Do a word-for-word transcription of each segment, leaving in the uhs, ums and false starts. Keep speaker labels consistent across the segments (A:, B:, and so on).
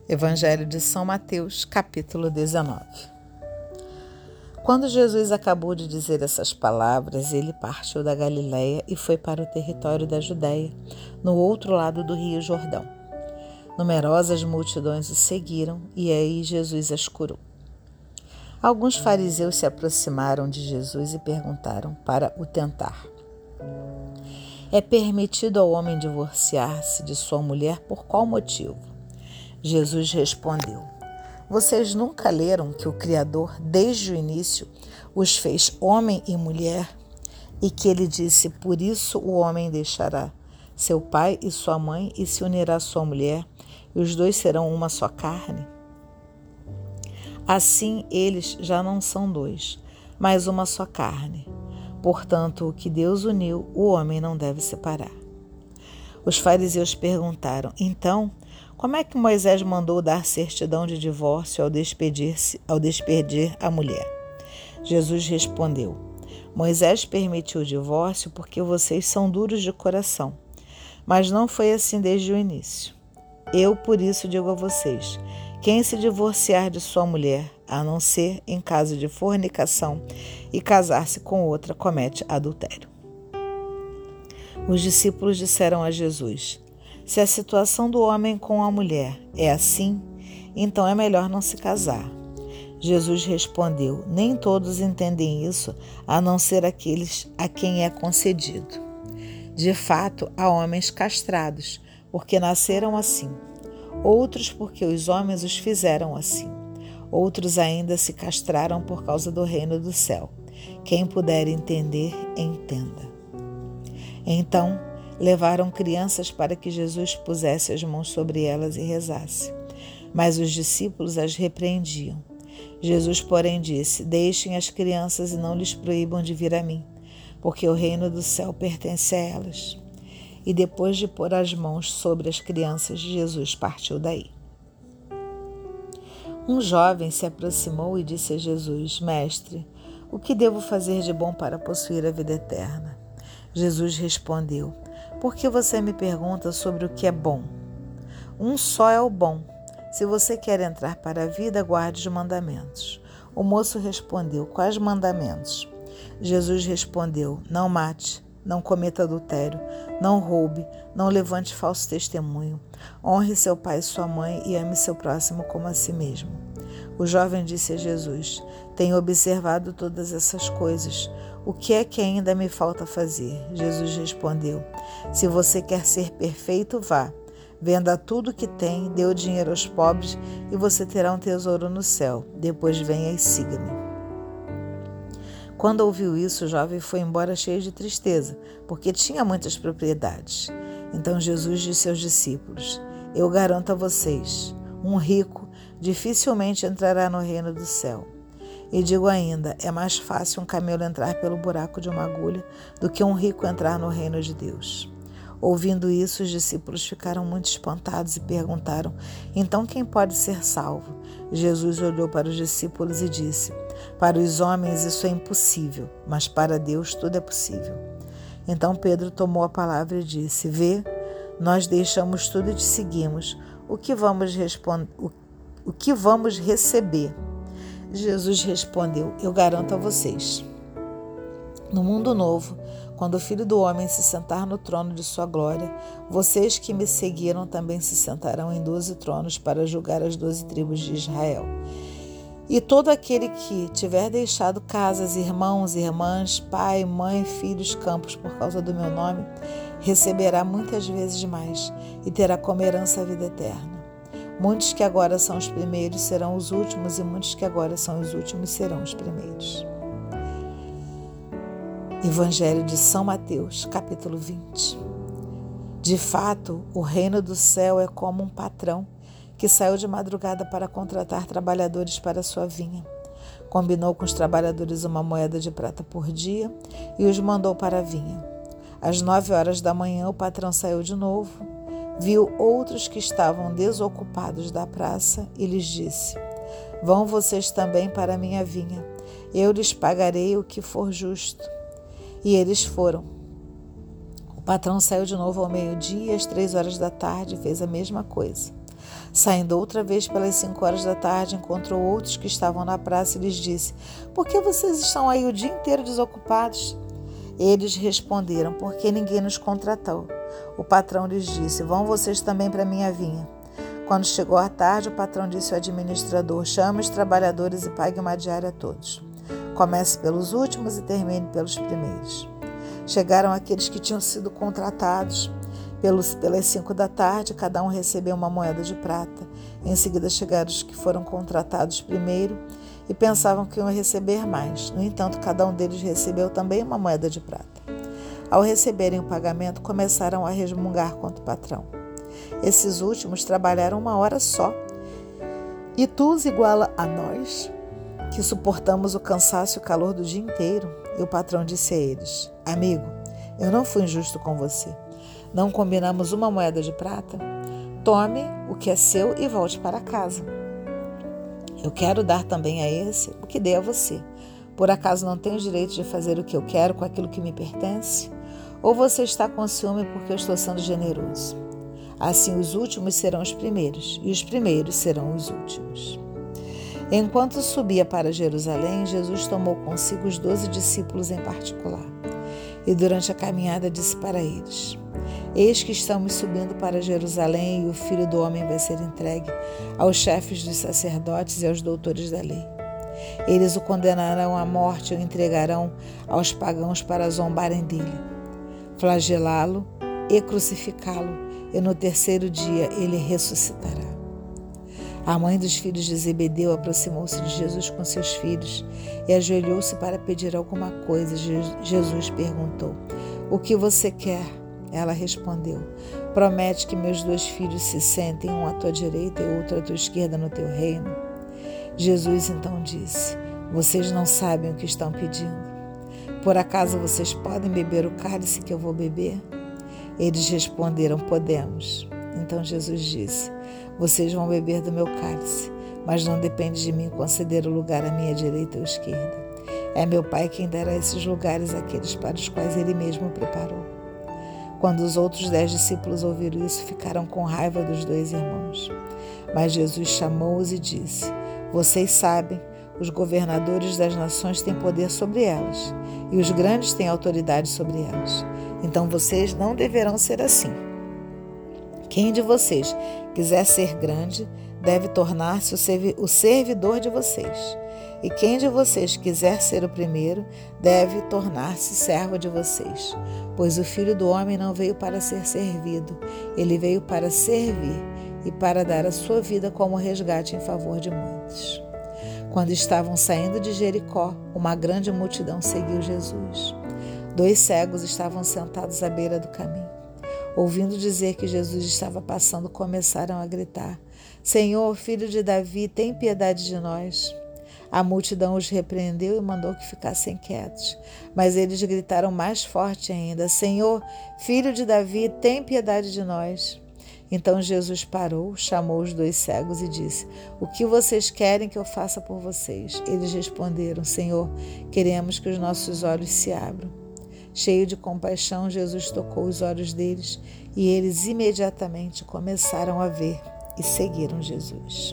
A: Evangelho de São Mateus, capítulo dezenove. Quando Jesus acabou de dizer essas palavras, ele partiu da Galiléia e foi para o território da Judéia, no outro lado do rio Jordão. Numerosas multidões o seguiram e aí Jesus as curou. Alguns fariseus se aproximaram de Jesus e perguntaram para o tentar: É permitido ao homem divorciar-se de sua mulher por qual motivo? Jesus respondeu: Vocês nunca leram que o Criador, desde o início, os fez homem e mulher, e que ele disse: Por isso o homem deixará seu pai e sua mãe e se unirá à sua mulher, e os dois serão uma só carne? Assim eles já não são dois, mas uma só carne. Portanto, o que Deus uniu, o homem não deve separar. Os fariseus perguntaram: Então, como é que Moisés mandou dar certidão de divórcio ao despedir-se, ao despedir a mulher? Jesus respondeu: Moisés permitiu o divórcio porque vocês são duros de coração, mas não foi assim desde o início. Eu, por isso, digo a vocês: quem se divorciar de sua mulher, a não ser em caso de fornicação, e casar-se com outra, comete adultério. Os discípulos disseram a Jesus: Se a situação do homem com a mulher é assim, então é melhor não se casar. Jesus respondeu: Nem todos entendem isso, a não ser aqueles a quem é concedido. De fato, há homens castrados, porque nasceram assim. Outros porque os homens os fizeram assim. Outros ainda se castraram por causa do reino do céu. Quem puder entender, entenda. Então, levaram crianças para que Jesus pusesse as mãos sobre elas e rezasse. Mas os discípulos as repreendiam. Jesus, porém, disse: Deixem as crianças e não lhes proíbam de vir a mim, porque o reino do céu pertence a elas. E depois de pôr as mãos sobre as crianças, Jesus partiu daí. Um jovem se aproximou e disse a Jesus: Mestre, o que devo fazer de bom para possuir a vida eterna? Jesus respondeu: Por que você me pergunta sobre o que é bom? Um só é o bom. Se você quer entrar para a vida, guarde os mandamentos. O moço respondeu: Quais mandamentos? Jesus respondeu: Não mate, não cometa adultério, não roube, não levante falso testemunho, honre seu pai e sua mãe e ame seu próximo como a si mesmo. O jovem disse a Jesus: Tenho observado todas essas coisas. O que é que ainda me falta fazer? Jesus respondeu: Se você quer ser perfeito, vá. Venda tudo que tem, dê o dinheiro aos pobres e você terá um tesouro no céu. Depois venha e siga-me. Quando ouviu isso, o jovem foi embora cheio de tristeza, porque tinha muitas propriedades. Então Jesus disse aos discípulos: Eu garanto a vocês, um rico dificilmente entrará no reino do céu. E digo ainda, é mais fácil um camelo entrar pelo buraco de uma agulha do que um rico entrar no reino de Deus. Ouvindo isso, os discípulos ficaram muito espantados e perguntaram: Então quem pode ser salvo? Jesus olhou para os discípulos e disse: Para os homens isso é impossível, mas para Deus tudo é possível. Então Pedro tomou a palavra e disse: Vê, nós deixamos tudo e te seguimos. O que vamos responder? O, o que vamos receber? Jesus respondeu: Eu garanto a vocês. No mundo novo, quando o Filho do Homem se sentar no trono de sua glória, vocês que me seguiram também se sentarão em doze tronos para julgar as doze tribos de Israel. E todo aquele que tiver deixado casas, irmãos, irmãs, pai, mãe, filhos, campos por causa do meu nome, receberá muitas vezes mais e terá como herança a vida eterna. Muitos que agora são os primeiros serão os últimos, e muitos que agora são os últimos serão os primeiros. Evangelho de São Mateus, capítulo vinte. De fato, o reino do céu é como um patrão que saiu de madrugada para contratar trabalhadores para sua vinha. Combinou com os trabalhadores uma moeda de prata por dia e os mandou para a vinha. Às nove horas da manhã, o patrão saiu de novo, viu outros que estavam desocupados da praça e lhes disse: Vão vocês também para a minha vinha, eu lhes pagarei o que for justo. E eles foram. O patrão saiu de novo ao meio-dia e às três horas da tarde fez a mesma coisa. Saindo outra vez pelas cinco horas da tarde, encontrou outros que estavam na praça e lhes disse: por que vocês estão aí o dia inteiro desocupados? Eles responderam: porque ninguém nos contratou. O patrão lhes disse: vão vocês também para a minha vinha. Quando chegou a tarde, o patrão disse ao administrador: chame os trabalhadores e pague uma diária a todos. Comece pelos últimos e termine pelos primeiros. Chegaram aqueles que tinham sido contratados. Pelos, pelas cinco da tarde, cada um recebeu uma moeda de prata. Em seguida chegaram os que foram contratados primeiro e pensavam que iam receber mais. No entanto, cada um deles recebeu também uma moeda de prata. Ao receberem o pagamento, começaram a resmungar contra o patrão. Esses últimos trabalharam uma hora só. E tu os iguala a nós, que suportamos o cansaço e o calor do dia inteiro? E o patrão disse a eles: amigo, eu não fui injusto com você. Não combinamos uma moeda de prata? Tome o que é seu e volte para casa. Eu quero dar também a esse o que dei a você. Por acaso não tenho o direito de fazer o que eu quero com aquilo que me pertence? Ou você está com ciúme porque eu estou sendo generoso? Assim os últimos serão os primeiros, e os primeiros serão os últimos. Enquanto subia para Jerusalém, Jesus tomou consigo os doze discípulos em particular. E durante a caminhada disse para eles: eis que estamos subindo para Jerusalém, e o Filho do Homem vai ser entregue aos chefes dos sacerdotes e aos doutores da lei. Eles o condenarão à morte e o entregarão aos pagãos para zombarem dele, flagelá-lo e crucificá-lo, e no terceiro dia ele ressuscitará. A mãe dos filhos de Zebedeu aproximou-se de Jesus com seus filhos e ajoelhou-se para pedir alguma coisa. Jesus perguntou: o que você quer? Ela respondeu: promete que meus dois filhos se sentem, um à tua direita e outro à tua esquerda no teu reino. Jesus então disse: vocês não sabem o que estão pedindo. Por acaso vocês podem beber o cálice que eu vou beber? Eles responderam: podemos. Então Jesus disse: vocês vão beber do meu cálice, mas não depende de mim conceder o lugar à minha direita ou esquerda. É meu Pai quem dará esses lugares àqueles para os quais ele mesmo preparou. Quando os outros dez discípulos ouviram isso, ficaram com raiva dos dois irmãos. Mas Jesus chamou-os e disse: vocês sabem, os governadores das nações têm poder sobre elas, e os grandes têm autoridade sobre elas. Então vocês não deverão ser assim. Quem de vocês quiser ser grande, deve tornar-se o servidor de vocês. E quem de vocês quiser ser o primeiro, deve tornar-se servo de vocês. Pois o Filho do Homem não veio para ser servido, ele veio para servir e para dar a sua vida como resgate em favor de muitos. Quando estavam saindo de Jericó, uma grande multidão seguiu Jesus. Dois cegos estavam sentados à beira do caminho. Ouvindo dizer que Jesus estava passando, começaram a gritar: Senhor, filho de Davi, tem piedade de nós. A multidão os repreendeu e mandou que ficassem quietos. Mas eles gritaram mais forte ainda: Senhor, filho de Davi, tem piedade de nós. Então Jesus parou, chamou os dois cegos e disse: O que vocês querem que eu faça por vocês? Eles responderam: Senhor, queremos que os nossos olhos se abram. Cheio de compaixão, Jesus tocou os olhos deles e eles imediatamente começaram a ver e seguiram Jesus.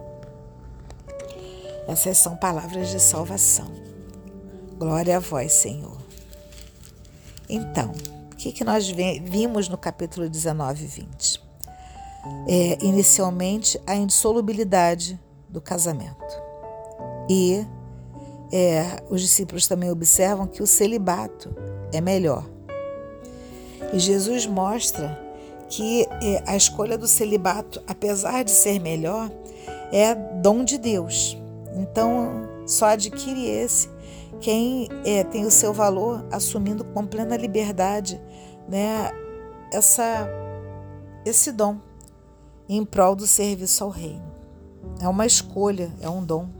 A: Essas são palavras de salvação. Glória a vós, Senhor. Então, o que, que nós vimos no capítulo dezenove e vinte? É, inicialmente, a indissolubilidade do casamento. E é, os discípulos também observam que o celibato é melhor. E Jesus mostra que é, a escolha do celibato, apesar de ser melhor, é dom de Deus. Então, só adquire esse quem é, tem o seu valor assumindo com plena liberdade, né, essa, esse dom em prol do serviço ao reino. É uma escolha, é um dom.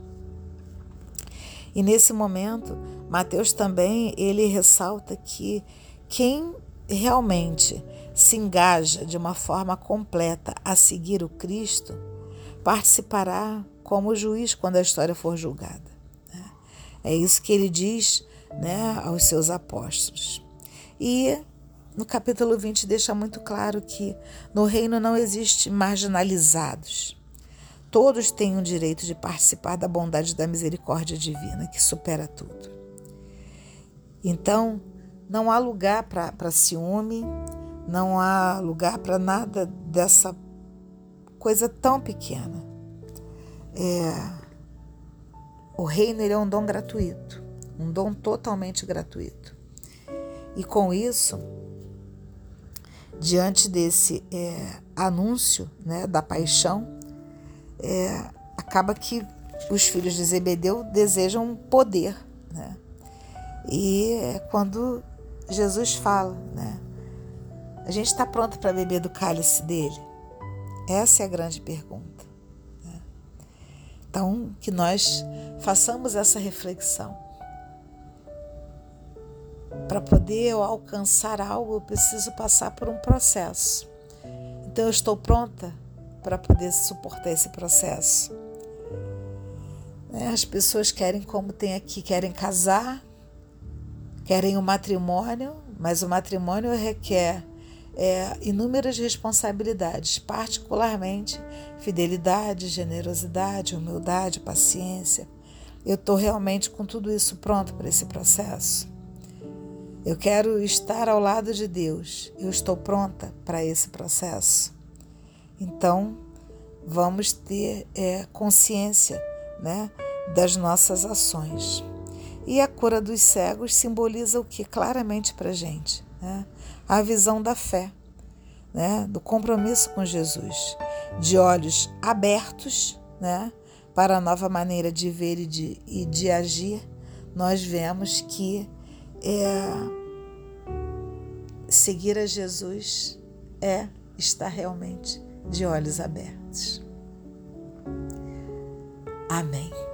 A: E nesse momento, Mateus também ele ressalta que quem realmente se engaja de uma forma completa a seguir o Cristo participará como juiz quando a história for julgada. É isso que ele diz, né, aos seus apóstolos. E no capítulo vinte deixa muito claro que no reino não existe marginalizados. Todos têm o direito de participar da bondade e da misericórdia divina, que supera tudo. Então, não há lugar para ciúme, não há lugar para nada dessa coisa tão pequena. É, o reino ele é um dom gratuito, um dom totalmente gratuito. E com isso, diante desse é, anúncio, né, da paixão, é, acaba que os filhos de Zebedeu desejam poder, né? E é quando Jesus fala, né, a gente está pronto para beber do cálice dele? Essa é a grande pergunta, né? Então, que nós façamos essa reflexão. Para poder eu alcançar algo, eu preciso passar por um processo. Então, eu estou pronta para poder suportar esse processo. As pessoas querem, como tem aqui, querem casar, querem o matrimônio, mas o matrimônio requer é, inúmeras responsabilidades, particularmente fidelidade, generosidade, humildade, paciência. Eu estou realmente com tudo isso pronto para esse processo. Eu quero estar ao lado de Deus. Eu estou pronta para esse processo. Então, vamos ter é, consciência, né, das nossas ações. E a cura dos cegos simboliza o que claramente para a gente? Né? A visão da fé, né, do compromisso com Jesus, de olhos abertos, né, para a nova maneira de ver e de, e de agir. Nós vemos que é, seguir a Jesus é estar realmente de olhos abertos. Amém.